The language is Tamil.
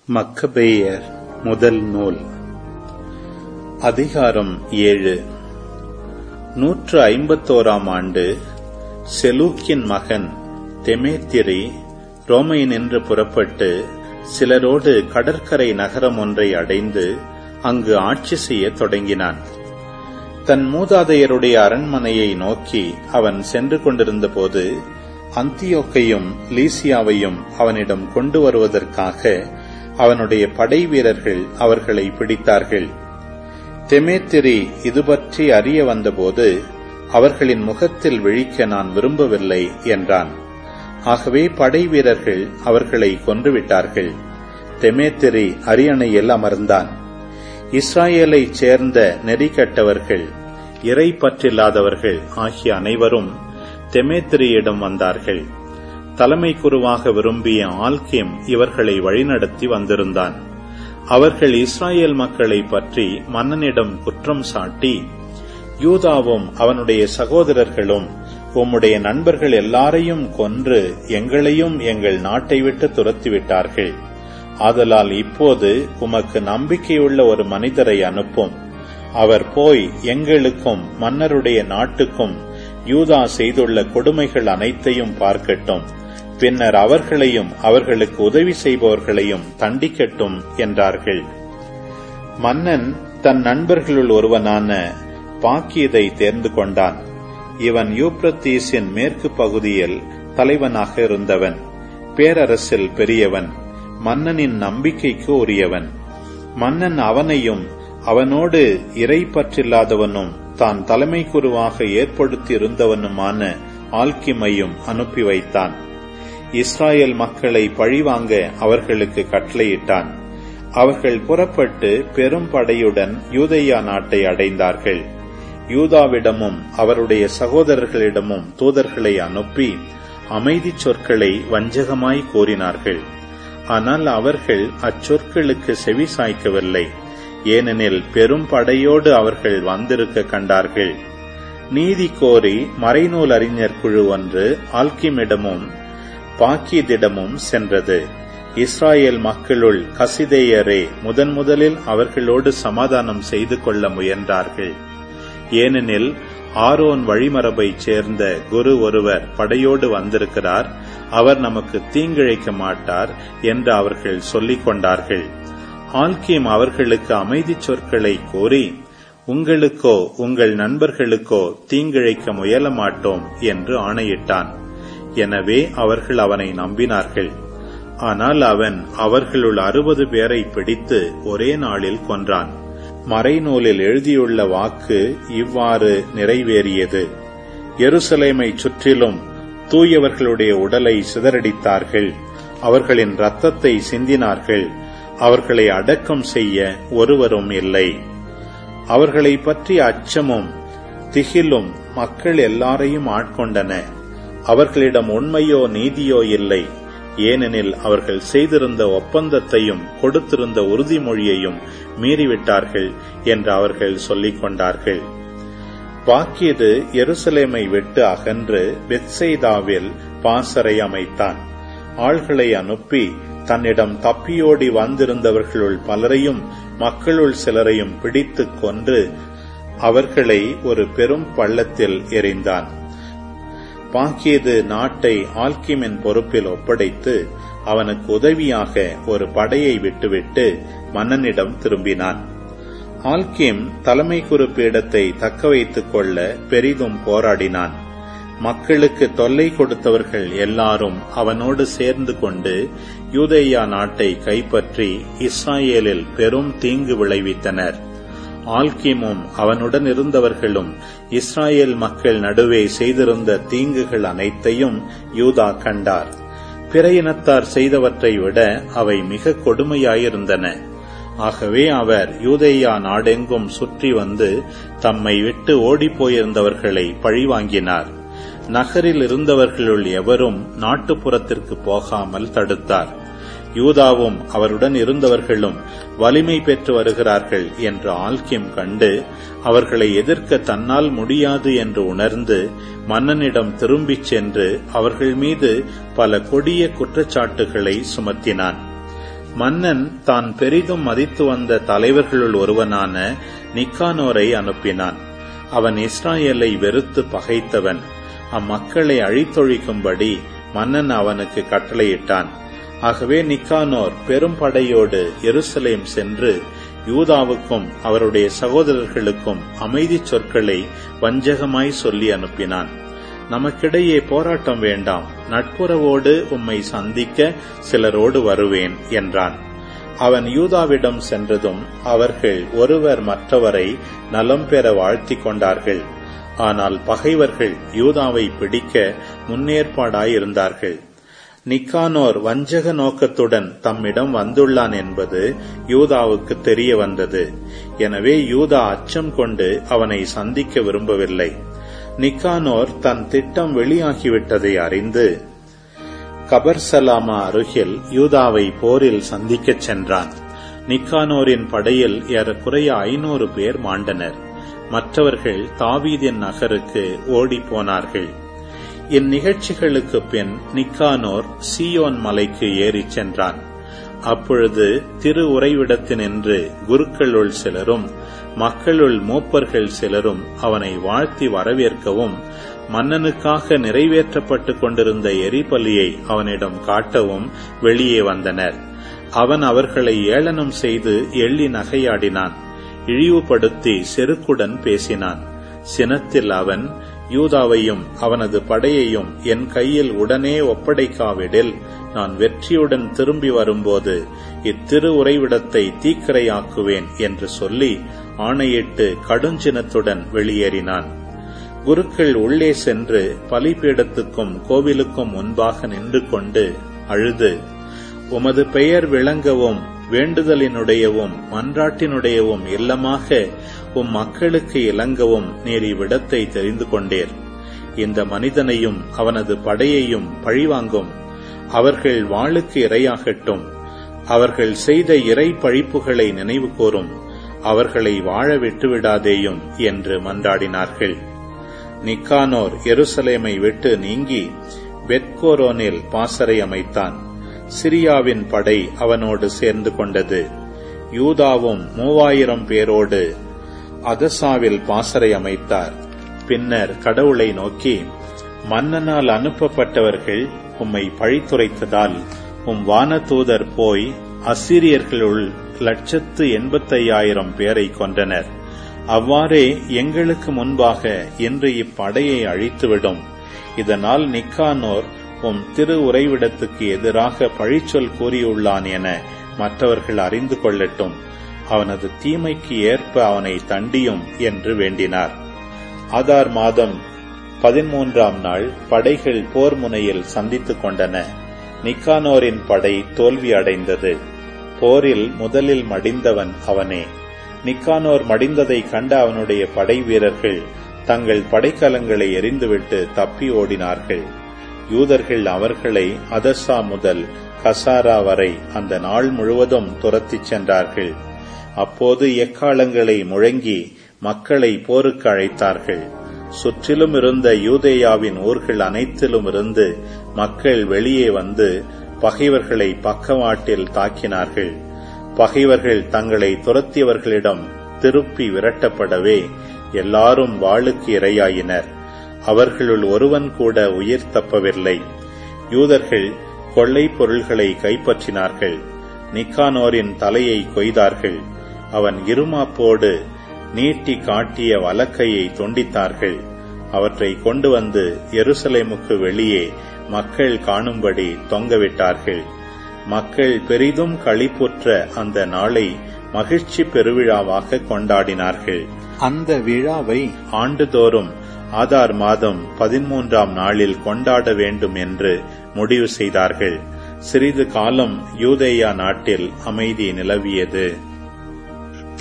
மக்கபேயர் முதல் நூல். அதிகாரம் 7. 151 ஆண்டு செலூக்கின் மகன் தெமேத்திரி ரோமையினின்று புறப்பட்டு சிலரோடு கடற்கரை நகரம் ஒன்றை அடைந்து அங்கு ஆட்சி செய்யத் தொடங்கினான். தன் மூதாதையருடைய அரண்மனையை நோக்கி அவன் சென்று கொண்டிருந்தபோது அந்தியோக்கையும் லீசியாவையும் அவனிடம் கொண்டு வருவதற்காக அவனுடைய படை வீரர்கள் அவர்களை பிடித்தார்கள். தெமேத்திரி இது பற்றி அறிய வந்தபோது அவர்களின் முகத்தில் விழிக்க நான் விரும்பவில்லை என்றான். ஆகவே படை வீரர்கள் அவர்களை கொன்றுவிட்டார்கள். தெமேத்திரி அரியணையில் அமர்ந்தான். இஸ்ராயேலைச் சேர்ந்த நெறிகட்டவர்கள், இறை பற்றில்லாதவர்கள் ஆகிய அனைவரும் தெமேத்திரியிடம் வந்தார்கள். தலைமை குருவாக விரும்பிய ஆல்கேம் இவர்களை வழிநடத்தி வந்திருந்தான். அவர்கள் இஸ்ராயேல் மக்களை பற்றி மன்னனிடம் குற்றம் சாட்டி, யூதாவும் அவனுடைய சகோதரர்களும் உம்முடைய நண்பர்கள் எல்லாரையும் கொன்று எங்களையும் எங்கள் நாட்டை விட்டு துரத்திவிட்டார்கள். ஆதலால் இப்போது உமக்கு நம்பிக்கையுள்ள ஒரு மனிதரை அனுப்பும். அவர் போய் எங்களுக்கும் மன்னருடைய நாட்டுக்கும் யூதா செய்துள்ள கொடுமைகள் அனைத்தையும் பார்க்கட்டும். பின்னர் அவர்களையும் அவர்களுக்கு உதவி செய்பவர்களையும் தண்டிக்கட்டும் என்றார்கள். மன்னன் தன் நண்பர்களுள் ஒருவனான பாக்கியதை தேர்ந்து கொண்டான். இவன் யூப்ரத்தீஸின் மேற்கு பகுதியில் தலைவனாக இருந்தவன். பேரரசில் பெரியவன், மன்னனின் நம்பிக்கைக்கு உரியவன். மன்னன் அவனையும் அவனோடு இறை பற்றில்லாதவனும் தான் தலைமை குருவாக ஏற்படுத்தி இருந்தவனுமான ஆல்கிமையும் அனுப்பி வைத்தான். இஸ்ராயேல் மக்களை பழிவாங்க அவர்களுக்கு கட்டளையிட்டான். அவர்கள் புறப்பட்டு பெரும் படையுடன் யூதேயா நாட்டை அடைந்தார்கள். யூதாவிடமும் அவருடைய சகோதரர்களிடமும் தூதர்களை அனுப்பி அமைதி சொற்களை வஞ்சகமாய் கூறினார்கள். ஆனால் அவர்கள் அச்சொற்களுக்கு செவி சாய்க்கவில்லை. ஏனெனில் பெரும் படையோடு அவர்கள் வந்திருக்க கண்டார்கள். நீதி கோரி மறைநூல் அறிஞர் குழு ஒன்று ஆல்கிமிடமும் பாக்கியதிடமும் சென்றது. இஸ்ராயேல் மக்களுள் கசிதேயரே முதலில் அவர்களோடு சமாதானம் செய்து கொள்ள முயன்றார்கள். ஏனெனில் ஆரோன் வழிமரபைச் சேர்ந்த குரு ஒருவர் படையோடு வந்திருக்கிறார், அவர் நமக்கு தீங்கிழைக்க மாட்டார் என்று அவர்கள் சொல்லிக் கொண்டார்கள். ஆல்கீம் அவர்களுக்கு அமைதி சொற்களை கூறி, உங்களுக்கோ உங்கள் நண்பர்களுக்கோ தீங்கிழைக்க முயல மாட்டோம் என்று ஆணையிட்டான். எனவே அவர்கள் அவனை நம்பினார்கள். ஆனால் அவன் அவர்களுள் 60 பேரை பிடித்து ஒரே நாளில் கொன்றான். மறைநூலில் எழுதியுள்ள வாக்கு இவ்வாறு நிறைவேறியது. எருசலேமைச் சுற்றிலும் தூயவர்களுடைய உடலை சிதறடித்தார்கள். அவர்களின் இரத்தத்தை சிந்தினார்கள். அவர்களை அடக்கம் செய்ய ஒருவரும் இல்லை. அவர்களை பற்றி அச்சமும் திகிலும் மக்கள் எல்லாரையும் ஆட்கொண்டன. அவர்களிடம் உண்மையோ நீதியோ இல்லை. ஏனெனில் அவர்கள் செய்திருந்த ஒப்பந்தத்தையும் கொடுத்திருந்த உறுதிமொழியையும் மீறிவிட்டார்கள் என்று அவர்கள் சொல்லிக் கொண்டார்கள். பாக்கியது எருசலேமை விட்டு அகன்று பெத்சைதாவில் பாசறை அமைத்தான். ஆள்களை அனுப்பி தன்னிடம் தப்பியோடி வந்திருந்தவர்களுள் பலரையும் மக்களுள் சிலரையும் பிடித்துக் கொன்று அவர்களை ஒரு பெரும் பள்ளத்தில் எறிந்தான். பாக்கியது நாட்டை ஆல்கிமின் பொறுப்பில் ஒப்படைத்து அவனுக்கு உதவியாக ஒரு படையை விட்டுவிட்டு மன்னனிடம் திரும்பினான். ஆல்கிம் தலைமை குரு பீடத்தை தக்க வைத்துக் கொள்ள பெரிதும் போராடினான். மக்களுக்கு தொல்லை கொடுத்தவர்கள் எல்லாரும் அவனோடு சேர்ந்து கொண்டு யூதேயா நாட்டை கைப்பற்றி இஸ்ராயேலில் பெரும் தீங்கு விளைவித்தனர். ஆல்கிமும் அவனுடன் இருந்தவர்களும் இஸ்ராயேல் மக்கள் நடுவே செய்திருந்த தீங்குகள் அனைத்தையும் யூதா கண்டார். பிற இனத்தார் செய்தவற்றை விட அவை மிக கொடுமையாயிருந்தன. ஆகவே அவர் யூதேயா நாடெங்கும் சுற்றி வந்து தம்மை விட்டு ஓடிப்போயிருந்தவர்களை பழிவாங்கினார். நகரில் இருந்தவர்களுள் எவரும் நாட்டுப்புறத்திற்கு போகாமல் தடுத்தார். யூதாவும் அவருடன் இருந்தவர்களும் வலிமை பெற்று வருகிறார்கள் என்று ஆல்கிம் கண்டு அவர்களை எதிர்க்க தன்னால் முடியாது என்று உணர்ந்து மன்னனிடம் திரும்பிச் சென்று அவர்கள் மீது பல கொடிய குற்றச்சாட்டுகளை சுமத்தினான். மன்னன் தான் பெரிதும் மதித்து வந்த தலைவர்களுள் ஒருவனான நிக்கானோரை அனுப்பினான். அவன் இஸ்ராயேலை வெறுத்து பகைத்தவன். அம்மக்களை அழித்தொழிக்கும்படி மன்னன் அவனுக்கு கட்டளையிட்டான். ஆகவே நிக்கானோர் பெரும் படையோடு எருசலேம் சென்று யூதாவுக்கும் அவருடைய சகோதரர்களுக்கும் அமைதி சொற்களை வஞ்சகமாய் சொல்லி அனுப்பினான். நமக்கிடையே போராட்டம் வேண்டாம், நட்புறவோடு உம்மை சந்திக்க சிலரோடு வருவேன் என்றான். அவன் யூதாவிடம் சென்றதும் அவர்கள் ஒருவர் மற்றவரை நலம் பெற வாழ்த்திக் கொண்டார்கள். ஆனால் பகைவர்கள் யூதாவை பிடிக்க முன்னேற்பாடாயிருந்தார்கள். நிக்கானோர் வஞ்சக நோக்கத்துடன் தம்மிடம் வந்துள்ளான் என்பது யூதாவுக்கு தெரிய வந்தது. எனவே யூதா அச்சம் கொண்டு அவனை சந்திக்க விரும்பவில்லை. நிக்கானோர் தன் திட்டம் வெளியாகிவிட்டதை அறிந்து கபர்சலாமா அருகில் யூதாவை போரில் சந்திக்கச் சென்றான். நிக்கானோரின் படையில் ஏறக்குறைய 500 பேர் மாண்டனர். மற்றவர்கள் தாவீதின் நகருக்கு ஓடிப்போனார்கள். இந்நிகழ்ச்சிகளுக்கு பின் நிக்கானோர் சீயோன் மலைக்கு ஏறிச் சென்றான். அப்பொழுது திரு உறைவிடத்தினின்று குருக்களுள் சிலரும் மக்களுள் மூப்பர்கள் சிலரும் அவனை வாழ்த்தி வரவேற்கவும் மன்னனுக்காக நிறைவேற்றப்பட்டுக் கொண்டிருந்த எரிபலியை அவனிடம் காட்டவும் வெளியே வந்தனர். அவன் அவர்களை ஏளனம் செய்து எள்ளி நகையாடினான். இழிவுபடுத்தி செருக்குடன் பேசினான். சினத்தில் அவன், யூதாவையும் அவனது படையையும் என் கையில் உடனே ஒப்படைக்காவிடில் நான் வெற்றியுடன் திரும்பி வரும்போது இத்திரு உறைவிடத்தை தீக்கிரையாக்குவேன் என்று சொல்லி ஆணையிட்டு கடுஞ்சினத்துடன் வெளியேறினான். குருக்கள் உள்ளே சென்று பலிபீடத்துக்கும் கோவிலுக்கும் முன்பாக நின்று கொண்டு அழுது, உமது பெயர் விளங்கவும் வேண்டுதலினுடையவும் மன்றாட்டினுடையவும் இல்லமாக உம் மக்களுக்கு இலங்கவும் நீர் இவ்விடத்தை தெரிந்து கொண்டீர். இந்த மனிதனையும் அவனது படையையும் பழிவாங்கும். அவர்கள் வாளுக்கு இரையாகட்டும். அவர்கள் செய்த இறை பழிப்புகளை நினைவு கூறும். அவர்களை வாழ விட்டுவிடாதேயும் என்று மன்றாடினார்கள். நிக்கானோர் எருசலேமை விட்டு நீங்கி பெத்கோரோனில் பாசறை அமைத்தான். சிரியாவின் படை அவனோடு சேர்ந்து கொண்டது. யூதாவும் 3000 பேரோடு அதசாவில் பாசறை அமைத்தார். பின்னர் கடவுளை நோக்கி, மன்னனால் அனுப்பப்பட்டவர்கள் உம்மை பழித்துரைத்ததால் உம் வானதூதர் போய் அசீரியர்களுள் 185,000 பேரை கொன்றனர். அவ்வாறே எங்களுக்கு முன்பாக இன்று இப்படையை அழித்துவிடும். இதனால் நிக்கானோர் உம் திரு உறைவிடத்துக்கு எதிராக பழிச்சொல் கூறியுள்ளான் என மற்றவர்கள் அறிந்து கொள்ளட்டும். அவனது தீமைக்கு ஏற்ப அவனை தண்டியும் என்று வேண்டினார். ஆதார் மாதம் 13ஆம் நாள் படைகள் போர் முனையில் சந்தித்துக் கொண்டன. நிக்கானோரின் படை தோல்வி அடைந்தது. போரில் முதலில் மடிந்தவன் அவனே. நிக்கானோர் மடிந்ததை கண்ட அவனுடைய படை வீரர்கள் தங்கள் படைக்கலங்களை எறிந்துவிட்டு தப்பி ஓடினார்கள். யூதர்கள் அவர்களை அதசா முதல் கசாரா வரை அந்த நாள் முழுவதும் துரத்திச் சென்றார்கள். அப்போது எக்காளங்களை முழங்கி மக்களை போருக்கு அழைத்தார்கள். சுற்றிலும் இருந்த யூதேயாவின் ஊர்கள் அனைத்திலும் இருந்து மக்கள் வெளியே வந்து பகைவர்களை பக்கவாட்டில் தாக்கினார்கள். பகைவர்கள் தங்களை துரத்தியவர்களிடம் திருப்பி விரட்டப்படவே எல்லாரும் வாளுக்கு இரையாயினர். அவர்களுள் ஒருவன் கூட உயிர் தப்பவில்லை. யூதர்கள் கொள்ளை பொருள்களை கைப்பற்றினார்கள். நிக்கானோரின் தலையை கொய்தார்கள். அவன் இருமாப்போடு நீட்டி காட்டிய வலக்கையை துண்டித்தார்கள். அவற்றை கொண்டு வந்து எருசலேமுக்கு வெளியே மக்கள் காணும்படி தொங்கவிட்டார்கள். மக்கள் பெரிதும் களிப்புற்ற அந்த நாளை மகிழ்ச்சி பெருவிழாவாக கொண்டாடினார்கள். அந்த விழாவை ஆண்டுதோறும் ஆதார் மாதம் 13ஆம் நாளில் கொண்டாட வேண்டும் என்று முடிவு செய்தார்கள். சிறிது காலம் யூதேயா நாட்டில் அமைதி நிலவியது.